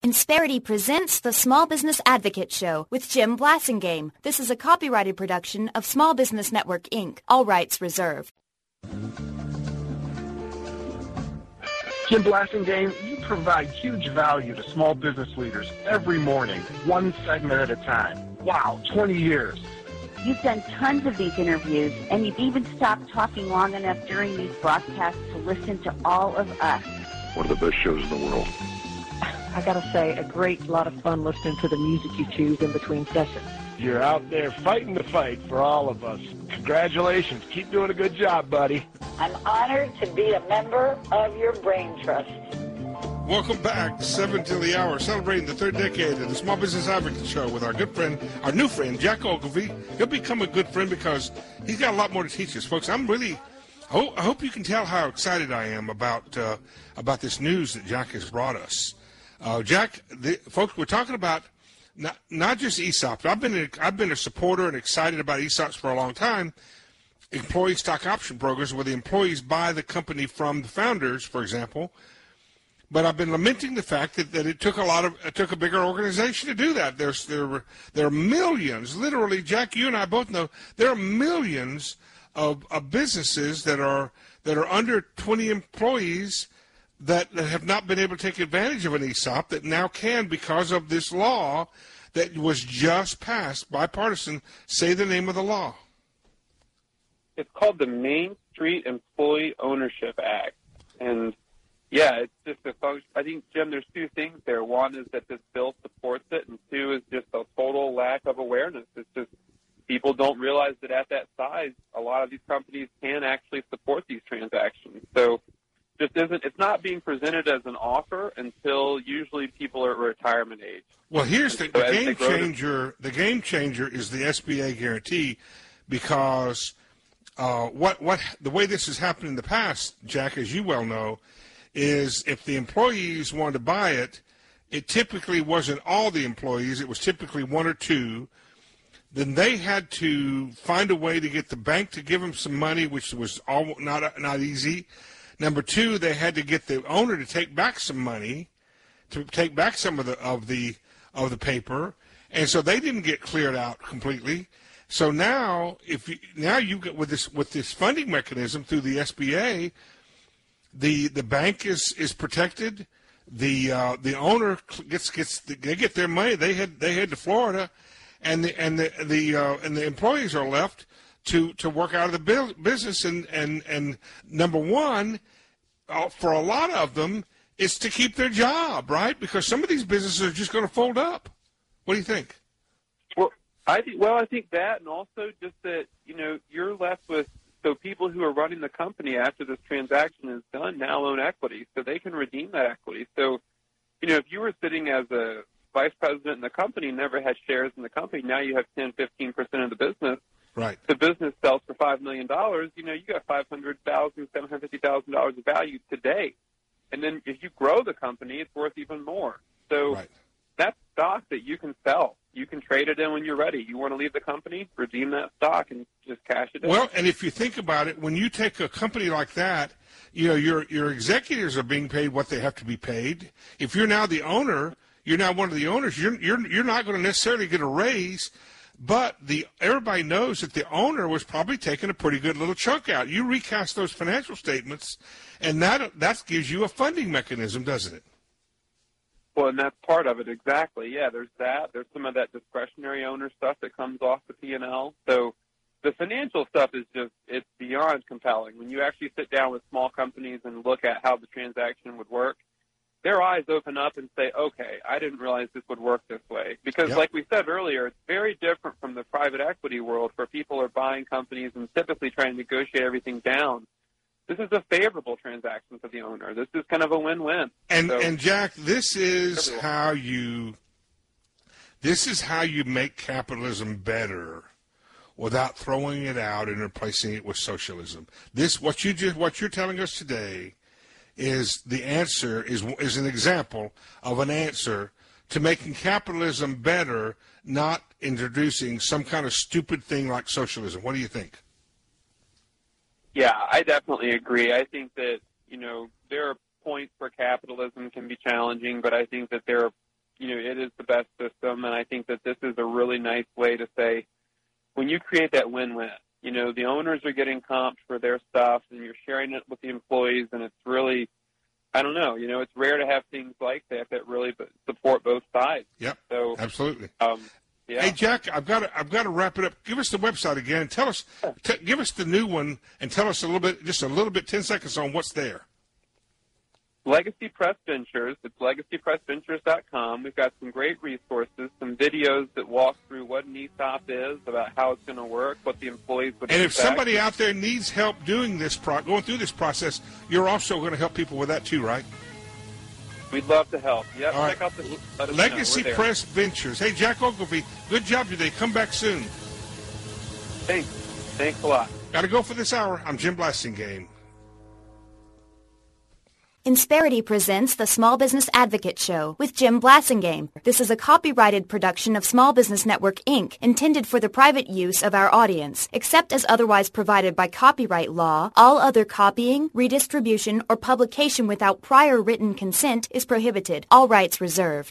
Insperity presents the Small Business Advocate Show with Jim Blasingame. This is a copyrighted production of Small Business Network, Inc. All rights reserved. Jim Blasingame, you provide huge value to small business leaders every morning, one segment at a time. Wow, 20 years. You've done tons of these interviews, and you've even stopped talking long enough during these broadcasts to listen to all of us. One of the best shows in the world. I gotta say, a great lot of fun listening to the music you choose in between sessions. You're out there fighting the fight for all of us. Congratulations. Keep doing a good job, buddy. I'm honored to be a member of your Brain Trust. Welcome back, 7 till the hour, celebrating the third decade of the Small Business Advocate Show with our good friend, our new friend, Jack Ogilvy. He'll become a good friend because he's got a lot more to teach us. Folks, I hope you can tell how excited I am about this news that Jack has brought us. Jack, folks, we're talking about not just ESOPs. I've been a supporter and excited about ESOPs for a long time. Employee stock option programs where the employees buy the company from the founders, for example. But I've been lamenting the fact that it took a bigger organization to do that. There are millions, literally, Jack, you and I both know, there are millions of businesses that are under 20 employees that have not been able to take advantage of an ESOP that now can because of this law that was just passed, bipartisan. Say the name of the law. It's called the Main Street Employee Ownership Act. And, yeah, it's just a function. I think, Jim, there's two things there. One is that this bill supports it, and two is just a total lack of awareness. It's just people don't realize that at that size, a lot of these companies can actually support these transactions. So it's not being presented as an offer until usually people are at retirement age. Well, here's the game changer. The game changer is the SBA guarantee, because the way this has happened in the past, Jack, as you well know, is if the employees wanted to buy it, it typically wasn't all the employees. It was typically one or two. Then they had to find a way to get the bank to give them some money, which was not easy. Number two, they had to get the owner to take back some money, to take back some of the paper, and so they didn't get cleared out completely. So now, you get with this funding mechanism through the SBA, the bank is protected. The owner they get their money. They head to Florida, and the employees are left to work out of the business, and number one, for a lot of them, it's to keep their job, right? Because some of these businesses are just going to fold up. What do you think? Well, I think that, and also just that, you're left with, so people who are running the company after this transaction is done now own equity, so they can redeem that equity. So, if you were sitting as a vice president in the company, never had shares in the company, now you have 10, 15% of the business. Right. The business sells for $5 million, you got $500,000, $750,000 of value today. And then if you grow the company, it's worth even more. So that's stock that you can sell. You can trade it in when you're ready. You want to leave the company, redeem that stock, and just cash it in. Well, and if you think about it, when you take a company like that, your executives are being paid what they have to be paid. If you're now the owner, you're now one of the owners, you're not going to necessarily get a raise. But everybody knows that the owner was probably taking a pretty good little chunk out. You recast those financial statements, and that gives you a funding mechanism, doesn't it? Well, and that's part of it, exactly. Yeah, there's that. There's some of that discretionary owner stuff that comes off the P&L. So the financial stuff is it's beyond compelling. When you actually sit down with small companies and look at how the transaction would work, their eyes open up and say, okay, I didn't realize this would work this way. Because like we said earlier, it's very different from the private equity world where people are buying companies and typically trying to negotiate everything down. This is a favorable transaction for the owner. This is kind of a win-win. And Jack, this is how you make capitalism better without throwing it out and replacing it with socialism. What you're telling us today is the answer, is an example of an answer to making capitalism better, not introducing some kind of stupid thing like socialism. What do you think? Yeah, I definitely agree. I think that, there are points where capitalism can be challenging, but I think that there are it is the best system, and I think that this is a really nice way to say, when you create that win-win, the owners are getting comped for their stuff, and you're sharing it with the employees, and it's really, I don't know, it's rare to have things like that really support both sides. Yep. So absolutely. Yeah. Hey, Jack, I've got to wrap it up. Give us the website again. Tell us, give us the new one, and tell us just a little bit, 10 seconds on what's there. Legacy Press Ventures. It's legacypressventures.com. We've got some great resources, some videos that walk through what an ESOP is, about how it's going to work, what the employees would expect. And if somebody out there needs help doing this, going through this process, you're also going to help people with that too, right? We'd love to help. Yep, all check right. out the Legacy Press Ventures. Hey, Jack Ogilvy, good job today. Come back soon. Thanks a lot. Got to go for this hour. I'm Jim Blasingame. Insperity presents the Small Business Advocate Show with Jim Blasingame. This is a copyrighted production of Small Business Network, Inc., intended for the private use of our audience. Except as otherwise provided by copyright law, all other copying, redistribution, or publication without prior written consent is prohibited. All rights reserved.